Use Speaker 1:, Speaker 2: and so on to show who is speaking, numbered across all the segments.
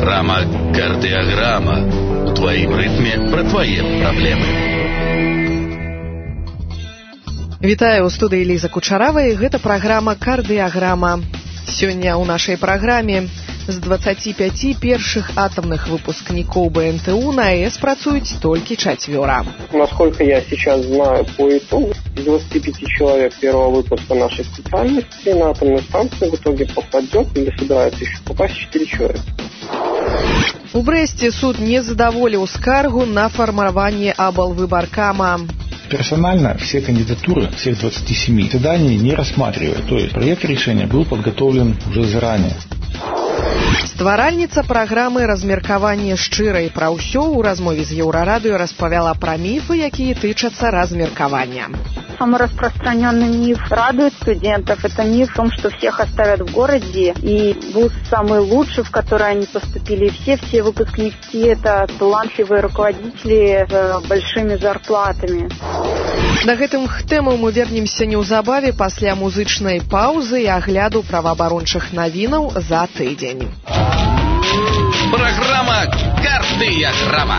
Speaker 1: Программа «Кардиограмма». У твоим ритме про твои проблемы.
Speaker 2: Вітаю, у студыі Ліза Кучаравая. Гэта праграма «Кардиограмма». Сёння ў нашай праграме з 25 першых атомных выпускников БНТУ на АЭС працуюць толькі 4.
Speaker 3: Насколько я сейчас знаю по итогу, из 25 человек первого выпуска нашей специальности на атомную станцию в итоге попадет или собирается еще попасть 4 человека.
Speaker 2: У Бресте суд не задоволил скаргу на формирование облвыборкама.
Speaker 4: Персонально все кандидатуры, всех 27, заседания не рассматривают. То есть проект решения был подготовлен уже заранее.
Speaker 2: Стваральніца праграмы размеркавання шчырай пра ўсё ў размове з Еўрарадыё распавяла пра міфы, якія тычацца размеркавання.
Speaker 5: Самый распространенный миф радует студентов. Это миф о том, что всех оставят в городе. И вуз самый лучший, в который они поступили. Все выпускники – это талантливые руководители с большими зарплатами.
Speaker 2: На гэтым тэму мы вернемся неўзабаве пасля музычнай паўзы і агляду праваабарончых навінаў за тыдзень.
Speaker 1: Программа «Кардиограмма».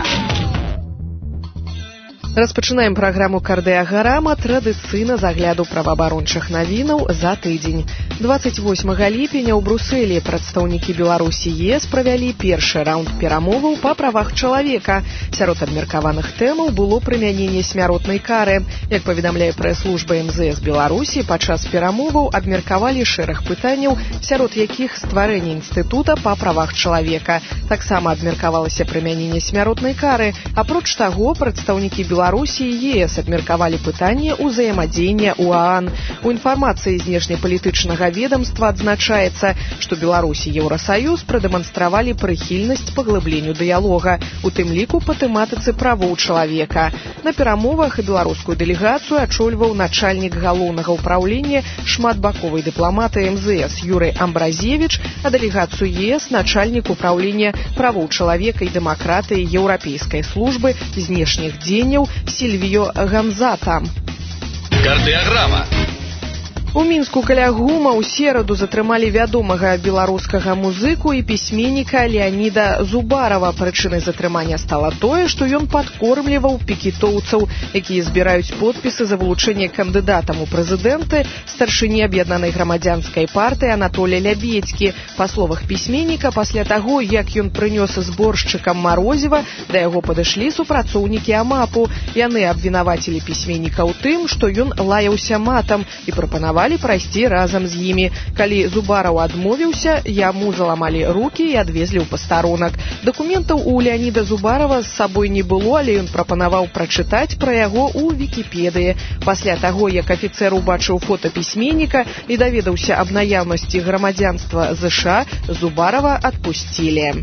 Speaker 2: Распачынаем праграму «Кардиограмма» традыцыйна з агляду праваабарончых навінаў за тыдзень. 28 ліпеня ў Брусэлі прадстаўнікі Беларусі ЕС правялі першы раунд перамоваў па правах чалавека. Сярод абмеркаваных тэмаў было прымяненне смяротнай кары. Як паведамляе прэс-служба МЗС Беларусі, падчас перамоваў абмеркавалі шэраг пытанняў, сярод якіх стварэнне інстытута па правах чалавека. Таксама абмеркавалася прымяненне смяротнай кары. Апроч таго, прадстаўнікі Беларусі і ЕС абмеркавалі пытанне ўзаемадзеяння ў ААН. У інфармацыі знешнепалітычнага ведомства адзначаецца, што Беларусь і Еўрасаюз прадэманстравалі прыхільнасць паглыбленню дыялога, у тым ліку па тэматыцы правоў чалавека. На перамовах беларускую дэлегацыю ачольваў начальнік галоўнага ўпраўлення шматбаковай дыпламатыі МЗС Юрый Амбразевіч, а дэлегацыю ЕС начальнік ўпраўлення правоў чалавека і дэмакратыі Еўрапейскай службы знешніх дзеянняў Сільвіё Гамзата.
Speaker 1: Кардиограмма.
Speaker 2: У Мінску каля ГУМа ў сераду затрымалі вядомага беларускага музыку і пісьменніка Леаніда Зубарова. Прычынай затрымання стала тое, што ён падкормліваў пікетоўцаў, якія збіраюць подпісы за вылучэнне кандыдатам у прэзідэнты старшыні аб'яднанай грамадзянскай партыі Анатолія Лябедзькі. Па словах пісьменніка, пасля таго, як ён прынёс зборшчыкам марозіва, да яго падышлі супрацоўнікі АМАПу. Яны абвінавацілі пісьменніка ў тым, што ён лаяўся матам і прапанавалі прайсці разам з імі. Калі Зубараў адмовіўся, яму заламалі рукі і адвезлі ў пастарунак. Дакументаў у Леаніда Зубарова з сабой не было, але ён прапанаваў прачытаць пра яго ў Вікіпедыі. Пасля таго, як афіцэр убачыў фота пісьменніка і даведаўся аб наяўнасці грамадзянства ЗША, Зубарова адпусцілі.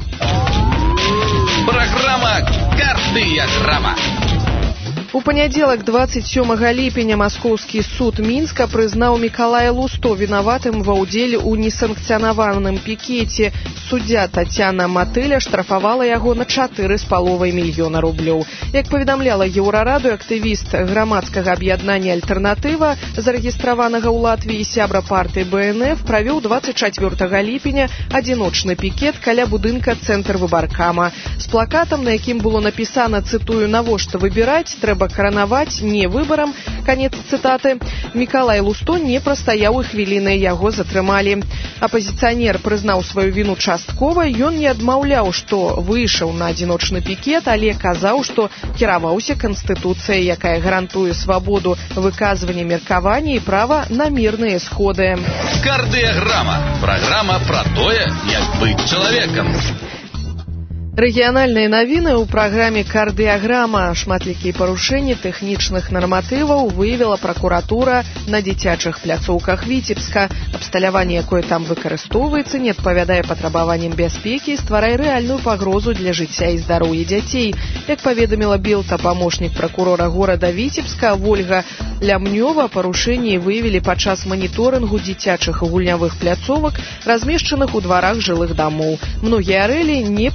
Speaker 1: Программа «Кардиограмма».
Speaker 2: У панядзелак 27 ліпеня маскоўскі суд Мінска прызнаў Мікалая Лусто вінаватым ва ўдзеле ў несанкцыянаваным пікеце. Суддзя Тацяна Матыля штрафавала яго на 4,5 мільёна рублёў. Як паведамляла Еўрарадыё, актывіст грамадскага аб'яднання «Альтэрнатыва», зарэгістраванага ў Латвіі сябра партыі БНФ, правёў 24 ліпеня адзіночны пікет каля будынка цэнтр выбаркама з плакатам, на якім было напісана, цытую, «Навошта выбіраць, трэба каранаваць, не выбарам». Канец цытаты. Мікалай Лусто не прастаяў і хвіліны, яго затрымалі. Апазіцыянер прызнаў сваю віну часткова, ён не адмаўляў, што выйшаў на адзіночны пікет, але казаў, што кіраваўся Канстытуцыяй, якая гарантуе свабоду выказвання меркавання і права на мірныя сходы.
Speaker 1: Кардиограмма. Программа про тое, як быць чалавекам.
Speaker 2: Рэгіянальныя навіны ў праграме «Кардиограмма». Шматлікія парушэнні тэхнічных нарматываў выявіла пракуратура на дзіцячых пляцоўках Віцебска. Абсталяванне, якое там выкарыстоўваецца, не адпавядае патрабаванням бяспекі і стварае рэальную пагрозу для жыцця і здароўя дзяцей. Як паведаміла Белта памочнік пракурора горада Віцебска Вольга Лямнёва, парушэнні выявілі падчас маніторынгу дзіцячых і гульнявых пляцовак, размешчаных у дварах жылых дамоў. Многія арэлі непрыдатныя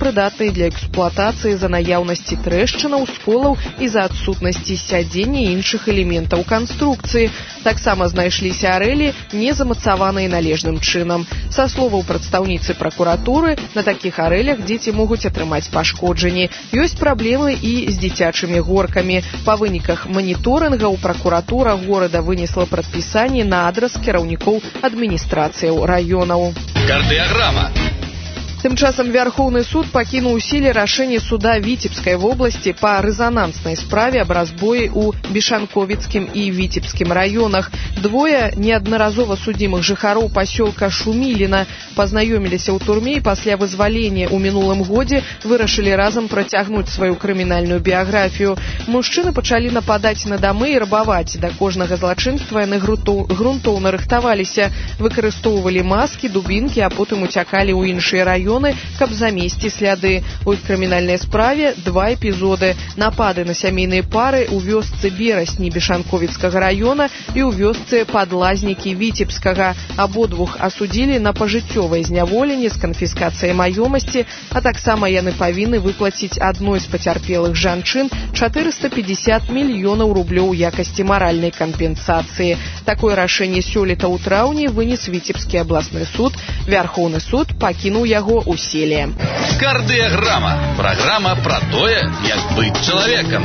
Speaker 2: непрыдатнай для эксплуатацыі за наяўнасці трэшчынаў, сколаў і за адсутнасці сядзення і іншых элементаў канструкцыі. Таксама знайшліся арэлі, не замацаваныя належным чынам. Са словаў прадстаўніцы пракуратуры, на такіх арэлях дзеці могуць атрымаць пашкоджанні. Ёсць праблемы і з дзіцячымі горкамі. Па выніках маніторынгаў пракуратура горада вынесла прадпісанні на адрас кіраўнікоў адміністрацыяў раёнаў.
Speaker 1: Кардыяграма.
Speaker 2: Тым часам Вярхоўны суд пакінуў у сіле рашэнне суда Віцебскай вобласці па рэзананснай справе аб разбоі ў Бешанковіцкім і Віцебскім раёнах. Двое неаднаразова судзімых жыхароў пасёлка Шуміліна пазнаёміліся ў турме і пасля вызвалення ў мінулым годзе вырашылі разам працягнуць сваю крымінальную біяграфію. Мужчыны пачалі нападаць на дамы і рабаваць. Да кожнага злачынства яны грунтоўна рыхтаваліся, выкарыстоўвалі маскі, дубінкі, а потым уцякалі ў іншыя раёны, каб замесці сляды. У іх крымінальнай справе 2 эпізоды: напады на сямейныя пары ў вёсцы Берасні Бешанковіцкага раёна і ў вёсцы Падлазнікі Віцебскага. Абодвух асудзілі на пажыццёвае зняволенне з канфіскацыяй маёмасці, а таксама яны павінны выплаціць адной з пацярпелых жанчын 450 мільёнаў рублёў у якасці маральнай кампенсацыі. Такое рашэнне сёлета ў траўні вынес Віцебскі абласны суд. Вярхоўны суд пакінуў яго у сіле.
Speaker 1: Кардыяграма. Праграма пра тое, як быць чалавекам.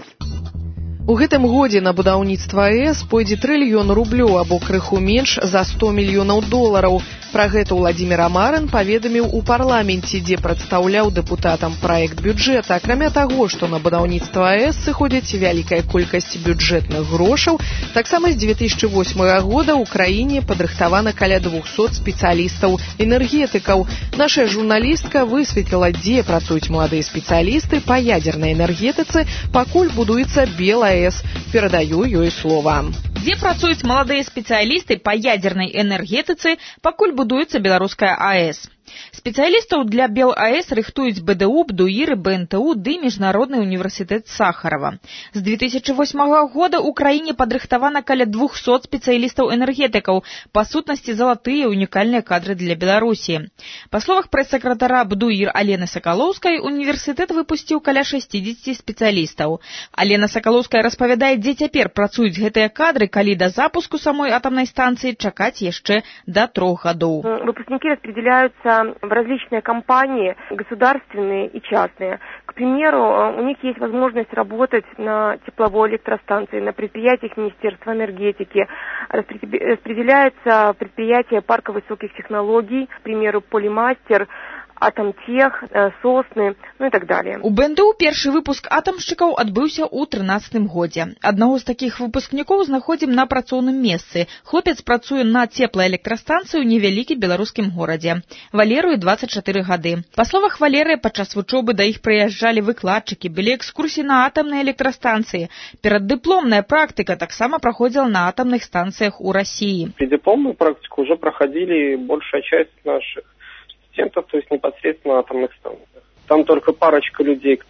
Speaker 2: У гэтым годзе на будаўніцтва АЭС пойдзе трыльён рублёў або крыху менш за 100 мільёнаў долараў. Пра гэта Владзімір Амарын паведаміў у парламенце, дзе прадстаўляў дэпутатам праект бюджэта. Акрамя таго, што на будаўніцтва АЭС сыходзіць вялікая колькасць бюджэтных грошаў, таксама з 2008 года ў краіне падрыхтавана каля 200 спецыялістаў энергетыкаў. Наша журналістка высветліла, дзе працуюць маладыя спецыялісты па ядзернай энергетыцы, пакуль будуецца БелАЭС. Перадаю ёй слова.
Speaker 6: Дзе працуюць маладыя спецыялісты па ядзернай энергетыцы, пакуль будуецца беларуская АЭС. Спецыялістаў для БелАЭС рыхтуюць БДУ, БДУИР, БНТУ ды Міжнародны універсітэт Сахарова. З 2008 года ў краіне падрыхтавана каля 200 спецыялістаў-энергетыкаў, па сутнасці залатыя унікальныя кадры для Беларусі. Па словах прэс-сакратара БДУИР Алены Сакалоўскай, універсітэт выпусціў каля 60 спецыялістаў. Алена Сакалоўская распавядае, дзе цяпер працуюць гэтыя кадры, калі да запуску самой атамнай станцыі чакаць яшчэ да 3 гадоў.
Speaker 7: Выпускники распределяются в различные компании, государственные и частные. К примеру, у них есть возможность работать на тепловой электростанции, на предприятиях Министерства энергетики. Распределяется предприятие парка высоких технологий, к примеру, Полимастер, Атомтех, Сосны, ну и так далее.
Speaker 6: У БНТУ першы выпуск атамшчыкаў адбыўся ў 13 годзе. Аднаго з такіх выпускнікоў знаходзім на працоўным месцы. Хлопец працуе на цеплаэлектрастанцыі ў невялікім беларускім горадзе. Валерыю 24 гады. Па словах Валерыя, падчас вучобы да іх прыязджалі выкладчыкі, былі экскурсіі на атамнай электрастанцыі. Пераддыпломная практыка таксама праходзіла на атамных станцыях у России.
Speaker 3: Преддипломную практику уже проходили большая часть наших студентов, то есть непосредственно на атомных станциях. Там только парочка людей,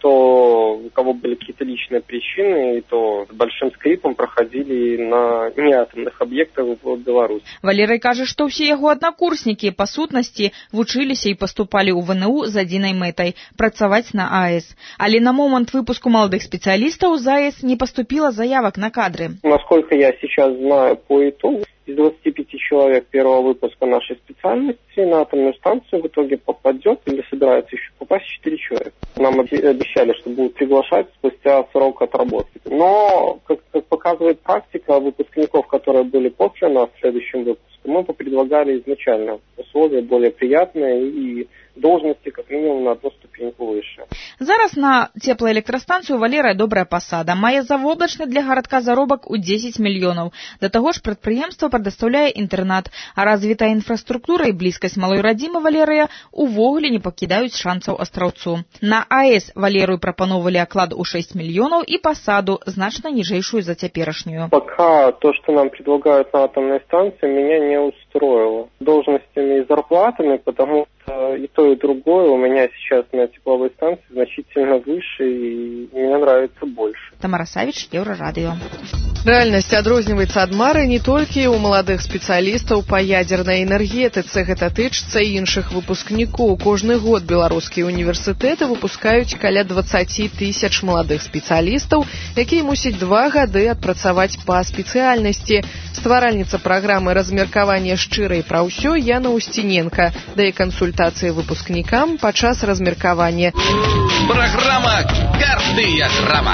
Speaker 3: у кого были какие-то личные причины, и то с большим скрипом проходили на неатомных объектах в Беларуси.
Speaker 6: Валерый кажа, што ўсе яго аднакурснікі па сутнасці вучыліся і паступалі ў ВНУ з адзінай мэтай – працаваць на АЭС. Але на момант выпуску маладых спецыялістаў з АЭС не поступило заявок на кадры.
Speaker 3: Насколько я сейчас знаю по итогу, из 25 человек первого выпуска нашей специальности на атомную станцию в итоге попадет или собирается еще попасть 4 человека. Нам обещали, что будут приглашать спустя срок отработки. Но, как показывает практика выпускников, которые были после нас в следующем выпуске, мы предлагали изначально условия более приятные и должности как минимум на одну ступеньку выше.
Speaker 6: Зараз на цеплаэлектрастанцыю Валерыя добрая пасада. Мае завоблачны для гарадка заробак у 10 мільёнаў. Да таго ж прадпрыемства прадастаўляе інтэрнат, а развітая інфраструктура і блізкасць малой радзімы Валерыя увогуле не пакідаюць шанцаў астраўцу. На АЭС Валерыю прапаноўвалі аклад у 6 мільёнаў і пасаду значна ніжэйшую за цяперашнюю.
Speaker 3: Пока то, что нам предлагают на атомной станции, меня не устроило. Должностями и зарплатами, потому что И то, и другое у меня сейчас на тепловой станции значительно выше, и мне нравится больше.
Speaker 6: Тамара Савіч, Еўрарадыё.
Speaker 2: Рэальнасць адрозніваецца ад мары не толькі ў маладых спецыялістаў па ядзернай энергетыцы, гэта тычыцца і іншых выпускнікоў. Кожны год беларускія універсітэты выпускаюць каля 20 тысяч маладых спецыялістаў, якія мусяць 2 гады адпрацаваць па спецыяльнасці. Стваральніца праграмы размеркавання шчырай пра ўсё Яна Устіненка дае кансультацыі выпускнікам падчас размеркавання.
Speaker 1: Праграма «Кардыяграма».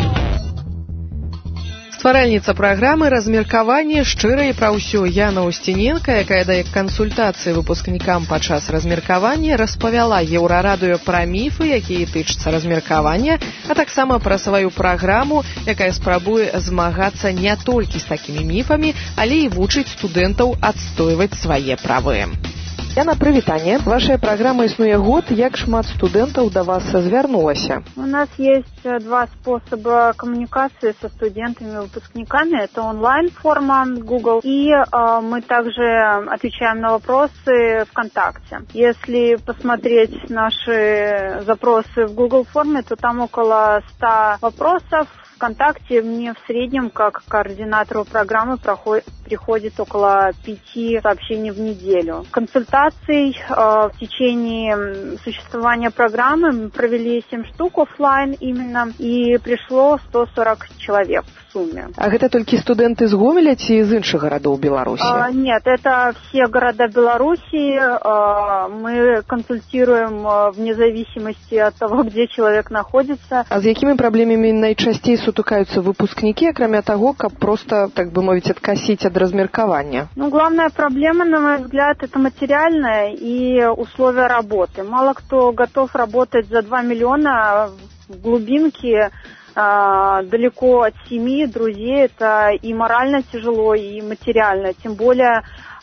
Speaker 2: Стваральніца праграмы размеркавання шчырай пра ўсё Яна Устіненка, якая дае кансультацыі выпускнікам падчас размеркавання, распавяла Еўрарадыё пра міфы, якія тычацца размеркавання, а таксама пра сваю праграму, якая спрабуе змагацца не толькі з такімі міфамі, але і вучыць студэнтаў адстойваць свае правы. Яна, прывітанне. Вашая праграма існуе год. Як шмат студэнтаў да вас звярнулася?
Speaker 5: У нас есть 2 способа коммуникации со студентами, выпускниками. Это онлайн-форма Google, и мы также отвечаем на вопросы ВКонтакте. Если посмотреть наши запросы в Google форме, то там около 100 вопросов. ВКонтакте мне в среднем, как координатору программы, приходит около 5 сообщений в неделю. Консультаций в течение существования программы мы провели 7 штук офлайн именно, и пришло 140 человек в сумме.
Speaker 2: А гэта толькі студэнты з Гомеля ці з іншых гарадоў Беларусі?
Speaker 5: Нет, это все города Беларуси. Мы консультируем вне зависимости от того, где человек находится.
Speaker 2: А з якімі праблемамі найчасцей сутыкаюцца выпускнікі, акрамя таго, каб просто, так бы мовіць, адкасіць ад размеркавання?
Speaker 5: Главная проблема, на мой взгляд, это материальная и условия работы. Мало кто готов работать за 2 миллиона в глубинке, далеко от семьи, друзей. Это и морально тяжело, и материально. Тем более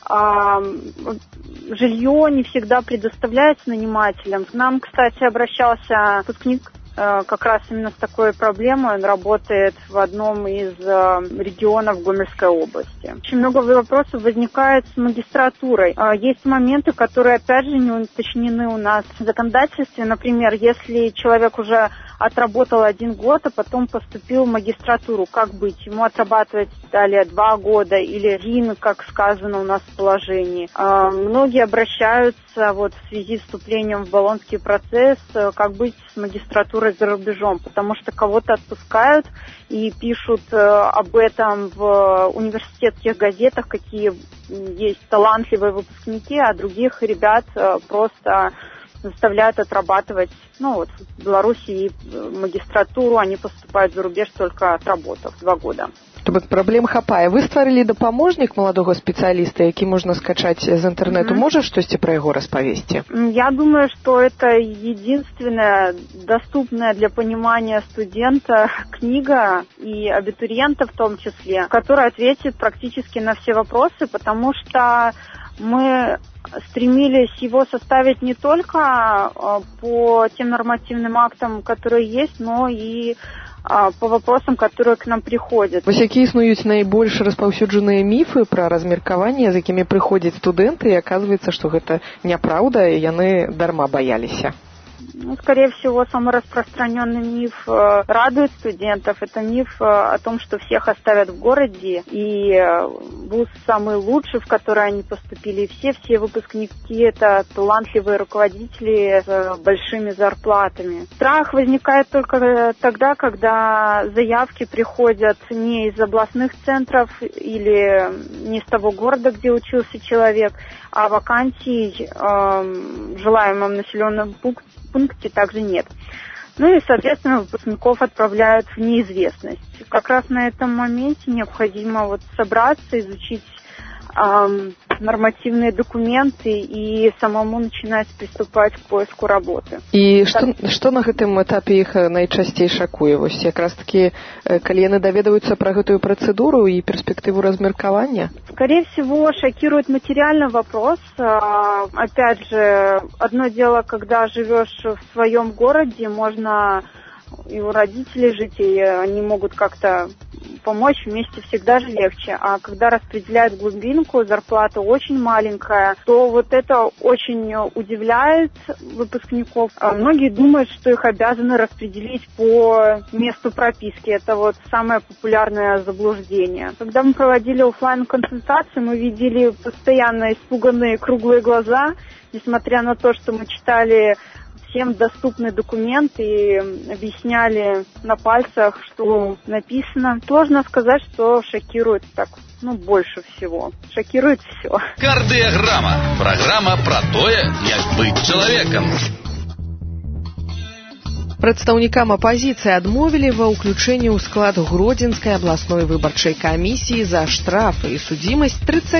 Speaker 5: жилье не всегда предоставляется нанимателям. К нам, кстати, обращался выпускник как раз именно с такой проблемой. Он работает в одном из регионов Гомельской области. Очень много вопросов возникает с магистратурой. Есть моменты, которые, опять же, не уточнены у нас в законодательстве. Например, если человек уже отработал 1 год, а потом поступил в магистратуру, как быть? Ему отрабатывать далее 2 года или 1, как сказано у нас в положении. Многие обращаются в связи с вступлением в Болонский процесс, как быть с магистратурой за рубежом, потому что кого-то отпускают и пишут об этом в университетских газетах, какие есть талантливые выпускники, а других ребят просто заставляют отрабатывать, в Беларуси магистратуру, они поступают за рубеж только отработав 2 года.
Speaker 2: То бок праблем хапае. Вы стварылі дапаможнік маладога спецыяліста, які можна скачаць з інтэрнэту. Можаш штосьці пра яго распавесці?
Speaker 5: Я думаю, что это единственная доступная для понимания студента книга и абитуриента в том числе, которая ответит практически на все вопросы, потому что мы стремились его составить не только по тем нормативным актам, которые есть, но и по вопросам, которые к нам приходят.
Speaker 2: Вось якія існуюць найбольш распаўсюджаныя міфы пра размеркаванне, з якімі прыходзяць студэнты, і аказваецца, што гэта няпраўда, і яны дарма бояліся?
Speaker 5: Скорее всего, самый распространенный миф радует студентов. Это миф о том, что всех оставят в городе, и вуз самый лучший, в который они поступили. Все выпускники — это талантливые руководители с большими зарплатами. Страх возникает только тогда, когда заявки приходят не из областных центров или не из того города, где учился человек, а вакансий в желаемом населенном пункте также нет. И, соответственно, выпускников отправляют в неизвестность. Как раз на этом моменте необходимо собраться, изучить нормативные документы и самому начинать приступать к поиску работы.
Speaker 2: І што на гэтым этапе іх найчасцей шакуе? Вось якраз таки, калі яны даведаюцца пра гэтую працэдуру і перспектыву размеркавання?
Speaker 5: Скорее всего, шокирует материальный вопрос. Опять же, одно дело, когда живешь в своем городе, можно и у родителей жить, и они могут как-то помочь вместе всегда же легче. А когда распределяют глубинку, зарплата очень маленькая, то вот это очень удивляет выпускников. Многие думают, что их обязаны распределить по месту прописки. Это вот самое популярное заблуждение. Когда мы проводили офлайн-консультации, мы видели постоянно испуганные круглые глаза, несмотря на то, что мы читали всем доступный документ и объясняли на пальцах, что написано. Сложно сказать, что шокирует так, больше всего. Шокирует все.
Speaker 1: Кардиограмма. Программа про тое, як быць чалавекам.
Speaker 2: Прадстаўнікам апазіцыі адмовілі ва ўключэнні ў склад Гродзенскай абласной выбарчай камісіі за штрафы і судзімасць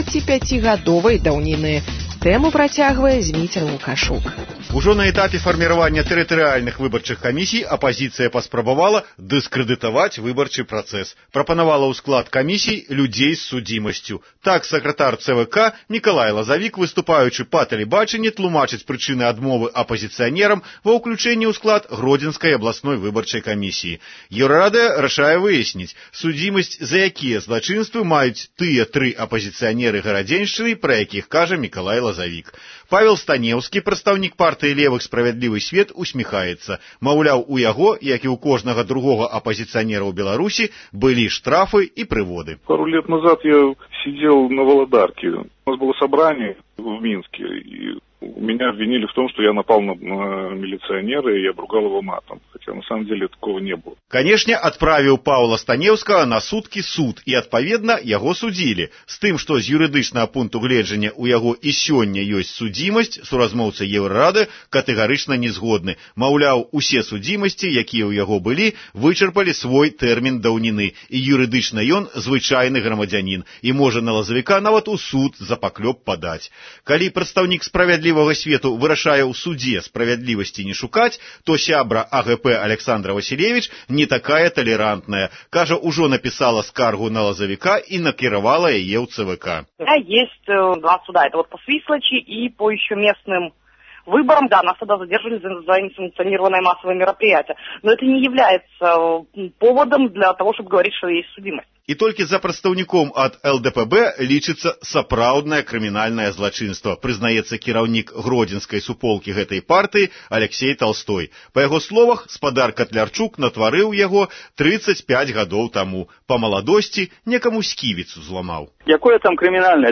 Speaker 2: 35-гадовай даўніны. Тэму працягвае Зміцер Лукашук.
Speaker 8: Ужо на этапе фарміравання тэрытарыяльных выбарчых камісій апазіцыя паспрабавала дыскрэдытаваць выбарчы працэс. Прапанавала ў склад камісій людзей з судзімасцю. Так сакратар ЦВК Мікалай Лазавік, выступаючы па тэлебачанні, тлумачыць прычыны адмовы апазіцыянерам ва ўключэнні ў склад Гродзенскай абласной выбарчай камісіі. Еўрарада рашае выясніць, судзімасць за якія злачынствы маюць тыя 3 апазіцыянеры гарадзеншчыны, пра якіх кажа Мікалай Лазавік. Павел Станеўскі, прадстаўнік партыі левых «Справядлівы свет», усміхаецца. Маўляў, у яго, як і ў кожнага другога апозиционера ў Беларусі, былі штрафы и прыводы.
Speaker 9: Пару лет назад я сидел на Володарке. У нас было собрание в Минске, и меня обвинили в том, что я напал на милиционера, и я обругал его матом. Хотя на самом деле такого не было.
Speaker 8: Канешне, адправіў Паўла Станеўскага на суткі суд, і, адпаведна, яго судзілі. З тым, што з юрыдычнага пункту гледжання ў яго і сёння ёсць судзімасць, суразмоўцы Еўрарады катэгарычна не згодны. Маўляў, усе судзімасці, якія ў яго былі, вычарпалі свой тэрмін даўніны, і юрыдычна ён звычайны грамадзянін, і можа на Лазавіка нават у суд за паклёп падаць. Калі прадстаўнік справядлівага свету вырашае ў судзе справядлівасці не шукаць, то сябра АГП Александра Васильевич не такая толерантная. Кажа, ужо написала скаргу на Лазавіка и накіравала яе ў ЦВК.
Speaker 10: Да, есть 2 суда. Это вот по Свислочи и по еще местным выборам. Да, нас тогда задержали за несанкционированное массовое мероприятие. Но это не является поводом для того, чтобы говорить, что есть судимость.
Speaker 8: І толькі за прадстаўніком ад ЛДПБ лічыцца сапраўднае крымінальнае злачынства, прызнаецца кіраўнік гродзенскай суполкі гэтай партыі Алексей Толстой. Па яго словах, спадар Катлярчук натварыў яго 35 гадоў таму. Па маладосці некаму сківіцу зламаў.
Speaker 11: Якое там крымінальнае?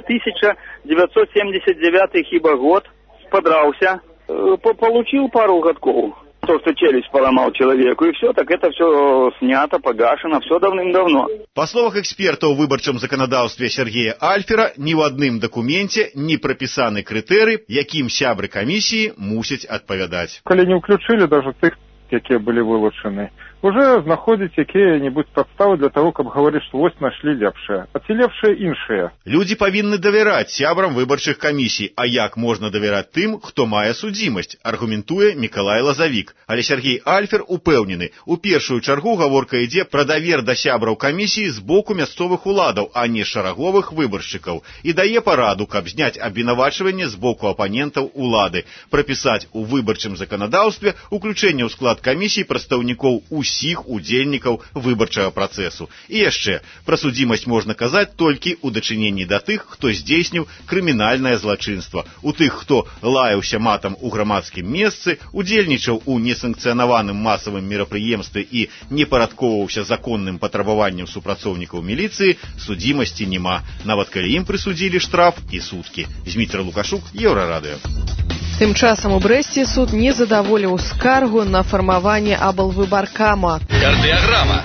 Speaker 11: 1979 хіба год, спадраўся, получил пару годков. То, что челюсть поломал человеку, и все, так это все снято, погашено, все давным-давно.
Speaker 8: По словах эксперта ў выбарчым заканадаўстве Сергея Альфера, ні ў адным дакуменце не прапісаны крытэрый, якім сябры камісіі мусяць адпавядаць.
Speaker 12: Калі не ўключылі даже тых, якія былі вылучаны, уже знаходзіць якія-небудзь падставы для того, каб гаварыць, што вось нашлі лепшае, а ці лепшае іншае.
Speaker 8: Людзі павінны давяраць сябрам выбарчых камісій, а як можна давяраць тым, хто мае судзімасць, аргументуе Мікалай Лазавік. Але Сергей Альфер упэўнены, у першую чаргу гаворка ідзе пра давер да сябраў камісіі з боку мясцовых уладаў, а не шараговых выбаршчыкаў, і дае параду, каб зняць абвінавачванне з боку апанентаў улады, прапісаць у выбарчым заканадаўстве уключэнне ў склад камісій прадстаўнікоў усіх удзельнікаў выбарчага працэсу. І яшчэ, пра судзімасць можна казаць толькі ў дачыненні да тых, хто здзейсніў крымінальнае злачынства, у тых, хто лаяўся матам у грамадскім месцы, удзельнічаў у несанкцыянаваным масавым мерапрыемстве і не парадкоўваўся законным патрабаванням супрацоўнікаў міліцыі, судзімасці няма, нават калі ім прысудзілі штраф і суткі. Зміцер Лукашук, Еўрарадыё.
Speaker 2: Тым часам у Брэсце суд не задаволіў скаргу на фармаванне аблвыбаркама.
Speaker 1: Кардыаграма.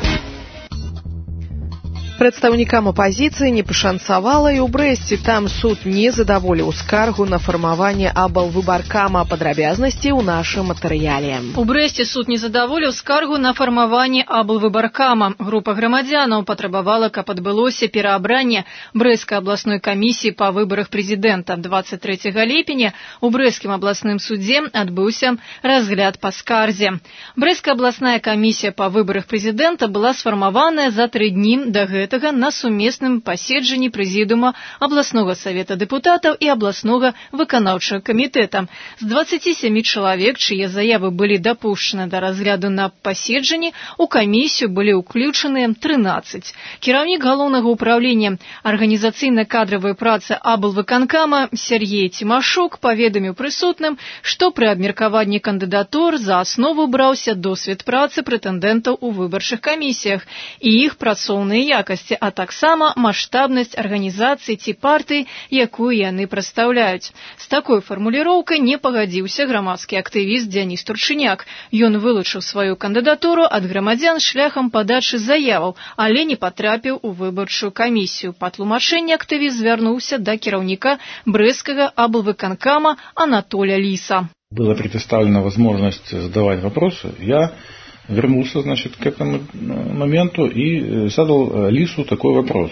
Speaker 2: Прадстаўнікам апазіцыі не пашанцавала і ў Брэсце. Там суд не задаволіў скаргу на фармаванне аблвыбаркама. Падрабязнасці ў нашым матэрыяле.
Speaker 13: У Брэсце суд не задаволіў скаргу на фармаванне аблвыбаркама. Група грамадзянаў патрабавала, каб адбылося пераабранне Брэсцкай абласной камісіі па выбарах прэзідэнта. 23 ліпеня у Брэсцкім абласным судзе адбыўся разгляд па скарзе. Брэсцкая абласная камісія па выбарах прэзідэнта была сфармаваная за 3 дні да гэтага гэтага на сумесным паседжанні прэзідыума абласнога савета дэпутатаў і абласнога выканаўчага камітэта. З 27 чалавек, чые заявы былі дапушчаны да разгляду на паседжанні, у камісію былі ўключаныя 13. Кіраўнік галоўнага ўправлення арганізацыйна-кадравай працы аблвыканкама Сергей Тимашук паведаміў прысутным, што пры абмеркаванні кандыдатур за аснову браўся досвед працы прэтэндэнтаў у выбарчых камісіях і іх працоўныя якасці, а таксама маштабнасць арганізацыі ці партыі, якую яны прадстаўляюць. З такой фармуліроўкай не пагадзіўся грамадскі актывіст Дзяніс Турчыняк. Ён вылучыў сваю кандыдатуру ад грамадзян шляхам падачы заяваў, але не патрапіў у выбарчую камісію. Па тлумачэнні актывіст звярнуўся да кіраўніка брэсцкага аблвыканкама Анатоля Лиса.
Speaker 4: Была предоставлена возможность задавать вопросы. Я вернулся, к этому моменту и задал Лису такой вопрос,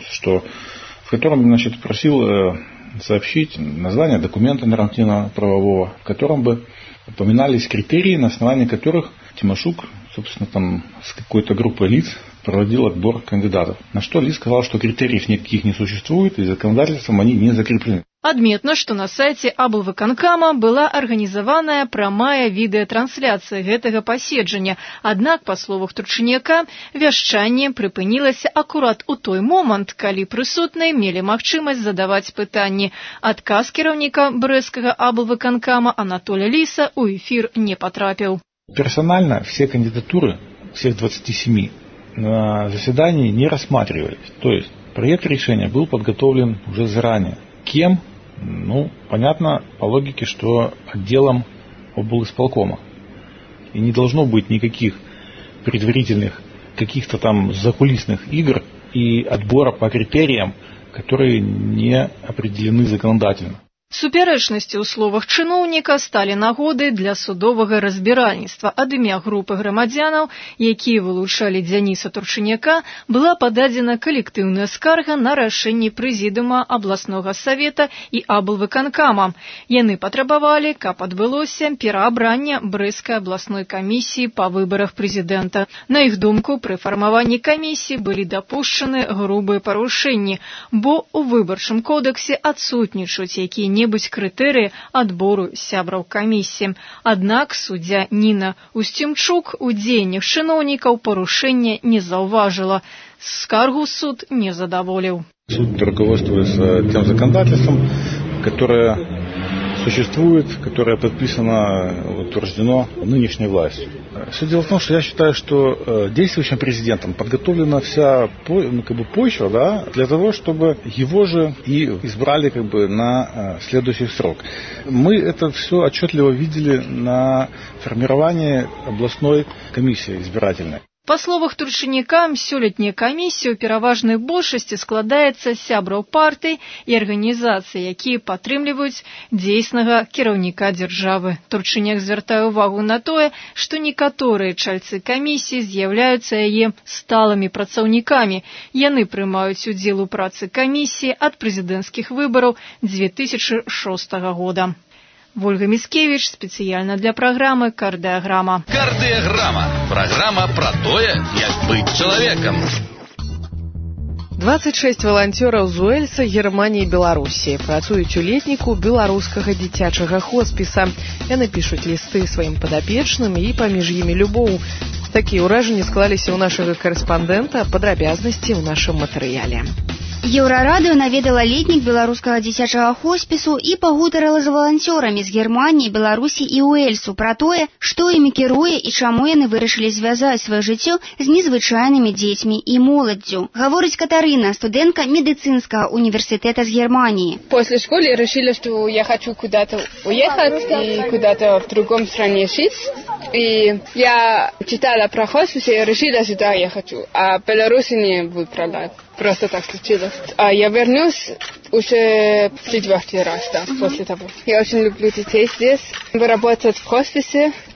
Speaker 4: в котором, просил сообщить название документа нормативно-правового, в котором бы упоминались критерии, на основании которых Тимашук, собственно, с какой-то группой лиц проводил отбор кандидатов. На что Лис сказал, что критериев никаких не существует, и законодательством они не закреплены.
Speaker 13: Адметна, што на сайце аблвыканкама была арганізаваная прамая відэатрансляцыя гэтага паседжання. Аднак, па словах Турчыняка, вяшчанне прыпынілася акурат у той момант, калі прысутныя мелі магчымасць задаваць пытанні. Адказ кіраўніка брэсцкага аблвыканкама Анатоля Лиса у эфир не потрапил.
Speaker 4: Персонально все кандидатуры, всех 27, на заседании не рассматривались. То есть проект решения был подготовлен уже заранее. Кем? Понятно по логике, что отделом облисполкома. И не должно быть никаких предварительных, каких-то там закулисных игр и отбора по критериям, которые не определены законодательно.
Speaker 13: Супярэчнасці ў словах чыноўніка сталі нагодай для судовага разбіральніцтва. Ад імя групы грамадзянаў, якія вылучалі Дзяніса Турчыняка, была пададзена калектыўная скарга на рашэнні прэзідыума абласнога савета і аблвыканкама. Яны патрабавалі, каб адбылося пераабранне брэсцкай абласной камісіі па выбарах прэзідэнта. На іх думку, пры фармаванні камісіі былі дапушчаны грубыя парушэнні, бо ў выбарчым кодексе адсутнічаюць якія-небудзь крытэрыі адбору сябраў камісіі. Аднак суддзя Ніна Устімчук у дзеяннях чыноўнікаў парушэння не заўважыла. Скаргу суд не задаволіў.
Speaker 4: Суд руководствуется тем законодательством, которое существует, которое подписано, утверждено нынешней властью. Все дело в том, что я считаю, что действующим президентом подготовлена вся почва, для того, чтобы его же и избрали на следующий срок. Мы это все отчетливо видели на формировании областной комиссии избирательной.
Speaker 13: Па словах Турчыняка, сёлетняя камісія ў пераважнай большасці складаецца з сябраў партый і арганізацый, якія падтрымліваюць дзейснага кіраўніка дзяржавы. Турчыняк звяртае ўвагу на тое, што некаторыя чальцы камісіі з'яўляюцца яе сталымі працаўнікамі. Яны прымаюць удзел у працы камісіі ад прэзідэнцкіх выбараў 2006 года. Вольга Міскевіч спецыяльна для праграмы «Кардыаграма».
Speaker 1: «Кардыаграма» – праграма пра тое, як быць чалавекам.
Speaker 2: 26 валанцёраў з Уэльса, Германіі і Беларусі працуюць у летніку беларускага дзіцячага хоспіса. Яны пішуць лісты сваім падапечным і паміж імі любоў. Такія ўражанні склаліся ў нашага карэспандэнта, падрабязнасці ў нашым матэрыяле.
Speaker 14: Еўрарадыё наведала летнік беларускага дзіцячага хоспісу і пагутарыла з валанцёрамі з Германіі, Беларусі і Уэльсу пра тое, што імі кіруе і чаму яны вырашылі звязаць сваё жыццё з незвычайнымі дзецьмі і моладдзю. Гаворыць Катарына, студэнтка медицинского университета с Германии.
Speaker 15: После школы я решила, что я хочу куда-то уехать и куда-то в другом стране жить. И я читала про хоспис и решила, сюда я хочу. А Беларусь не выбрала. Просто так случилось. А я вернусь уже в 4-й раз, после того. Я очень люблю детей здесь. Работать в хосписе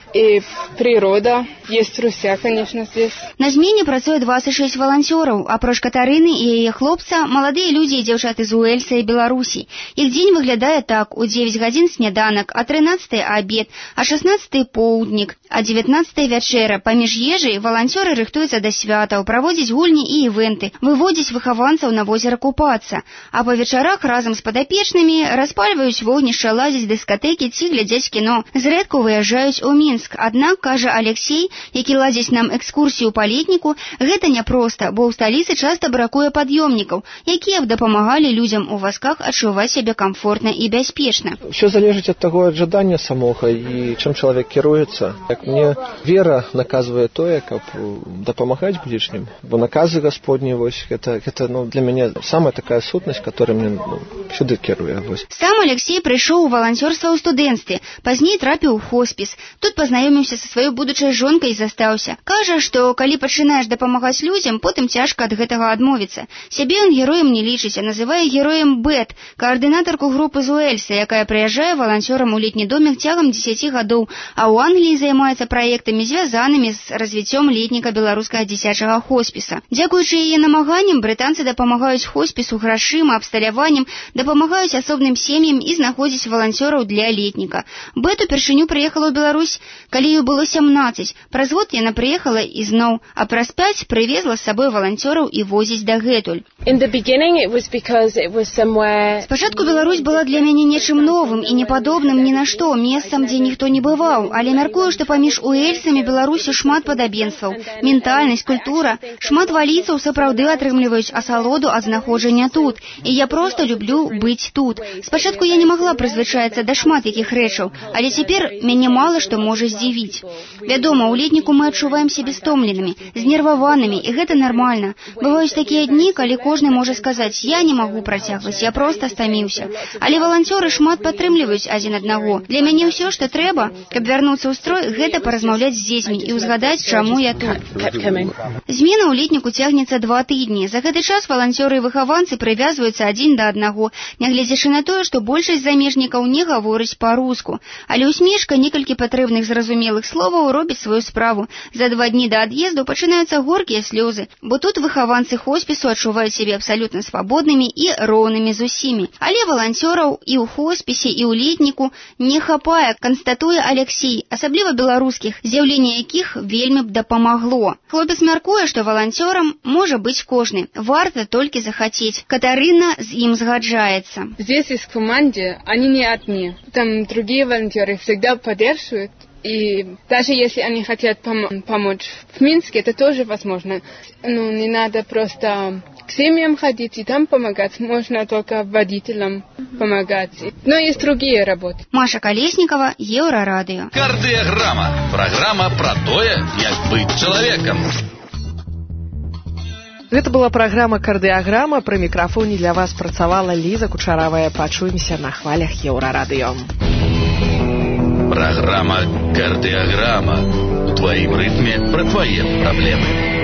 Speaker 15: и природа. Есть друзья, конечно, здесь.
Speaker 14: На змене працуе 26 валанцёраў. Апроч Катарыны і яе хлопца, маладыя людзі і дзяўчаты з Уэльса і Беларусі. Іх дзень выглядае так: у 9 гадзін сняданак, а 13 абед, а 16 поўднік, а 19 вячэра. Паміж ежай валанцёры рыхтуюцца да святаў, праводзяць гульні і івэнты, выводзяць выхаванцаў на возера купацца, а па вечарах разам з падапечнымі распальваюць вогнішча, ладзяць дыскатэкі ці глядзяць кіно. Зрэдку выязджаюць у Мінск. Аднак, кажа Алексей, які ладзіць нам экскурсію па летніку, гэта няпроста, бо ў сталіцы часта бракуе пад'ёмнікаў, якія б дапамагалі людзям у вазках адчуваць сябе комфортна і бяспечна.
Speaker 16: Все залежыць ад таго жадання самога і чым чалавек кіруецца. Як мне вера наказвае тое, каб дапамагаць бліжнім, бо наказы Гасподні, вось, гэта для мяне самая такая сутнасць, которая мне сюды кіруе.
Speaker 14: Сам Алексей прыйшоў у валанцёрства ў студэнцтве, пазней трапіў у хоспіс. Тут пазнаёміўся са сваёй будучай жонкай і застаўся. Кажа, што калі пачынаеш дапамагаць людзям, потым цяжка ад гэтага адмовіцца. Сябе ён героем не лічыць, а называе героем Бет, каардынатарку групы з Уэльса, якая прыязджае валанцёрам у летні домік цягам 10 гадоў, а ў Англіі займаецца праектамі, звязанымі з развіццём летніка беларускага дзіцячага хоспіса. Дзякуючы яе намаганням, брытанцы дапамагаюць хоспісу грашыма, абсталяваннем, дапамагаюць асобным сем'ям і знаходзяць валанцёраў для летніка. Бет упершыню прыехала ў Беларусь, калі ёй было 17. Праз год яна прыехала ізноў, а праз 5 прывезла з сабой валанцёраў і возіць дагэтуль. Спачатку Беларусь была для мяне нечым новым і непадобным ні на што, месцам, дзе ніхто не бываў, але мяркую, што паміж Уэльсам і Беларусю шмат падабенстваў. Ментальнасць, культура, шмат валійцаў сапраўды атрымліваюць асалоду ад знаходжання тут, і я проста люблю быць тут. Спачатку я не магла прызвычаіцца да шмат якіх рэчаў, але цяпер мяне мала што можа здзівіць. Вядома, у летніку мы адчуваем сябе стомленымі, знерваванымі, і гэта нармальна. Бываюць такія дні, калі кожны можа сказаць: я не магу працягваць, я проста стаміўся. Але валанцёры шмат падтрымліваюць адзін аднаго. Для мяне ўсё, што трэба, каб вярнуцца ў строй, гэта паразмаўляць з дзецьмі і ўзгадаць, чаму я тут. Змена ў летніку цягнецца 2 тыдні. За гэты час валанцёры і выхаванцы прывязваюцца адзін да аднаго, нягледзячы на тое, што большасць замежнікаў не гаворыць па-руску. Але усмешка, некалькі патрэбных зразумелых словаў робіць сваю справу. За 2 дні да ад'езду пачынаюцца горкія слёзы, бо тут выхаванцы хоспісу адчуваюць сябе абсалютна свабоднымі і роўнымі з усімі. Але валанцёраў і ў хоспісе, і ў летніку не хапае, канстатуе Алексей, асабліва беларускіх, з'яўленне якіх вельмі б дапамагло. Хлопец мяркуе, што валанцёрам можа быць кожны, варта толькі захацець. Катарына з ім згаджаецца.
Speaker 15: Здесь в команде они не одни. Там другие волонтеры всегда поддерживают. И даже если они хотят помочь в Минске, это тоже возможно. Не надо просто к семьям ходить и там помогать. Можно только водителям помогать. Но есть другие работы.
Speaker 14: Маша Колесникова, Еврорадио.
Speaker 1: Кардиограмма. Программа про тое, як быць чалавекам.
Speaker 2: Гэта была праграма «Кардыаграма». Пры мікрафоне для вас працавала Ліза Кучаравая. Пачуемся на хвалях Еўрарадыё.
Speaker 1: Программа «Кардиограмма». У твоим ритме про твои проблемы.